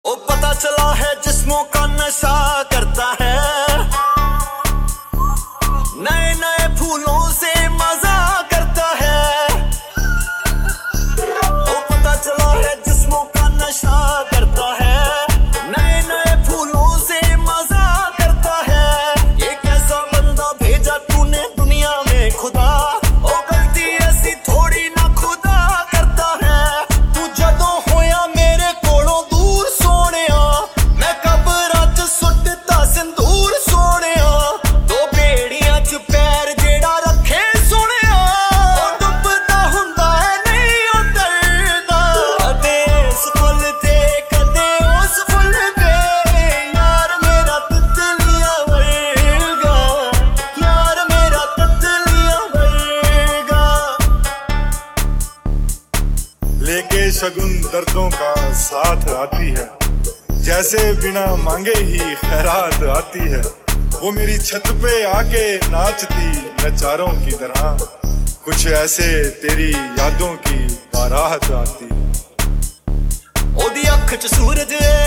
ओ पता चला है जिस्मों का नशा करता है, नए नए फूलों से मजा करता है। ओ पता चला है जिस्मों का नशा करता है, नए नए फूलों से मजा करता है। ये कैसा बंदा भेजा तूने दुनिया में खुदा, ओ गलती ऐसी थोड़ी ना खुदा करता है। तू जदों होया मेरे कोलों दूर सोनिया, मैं कबरां च सुटदा सिंदूर सोनिया। दो बेड़ियां च पैर जेड़ा रखे सोनिया, ओ डुबदा हुंदा है नहीं ओ डरदा। कदे इस फुल ते कदे उस फुल ते, यार मेरा तितलियां वर्गा, यार मेरा तितलियां वर्गा। लेके शगुन दर्दों का साथ आती है, जैसे बिना मांगे ही खैरात आती है। वो मेरी छत पे आके नाचती नचारों की तरह, कुछ ऐसे तेरी यादों की बारात आती है। ओदी अख च सूरज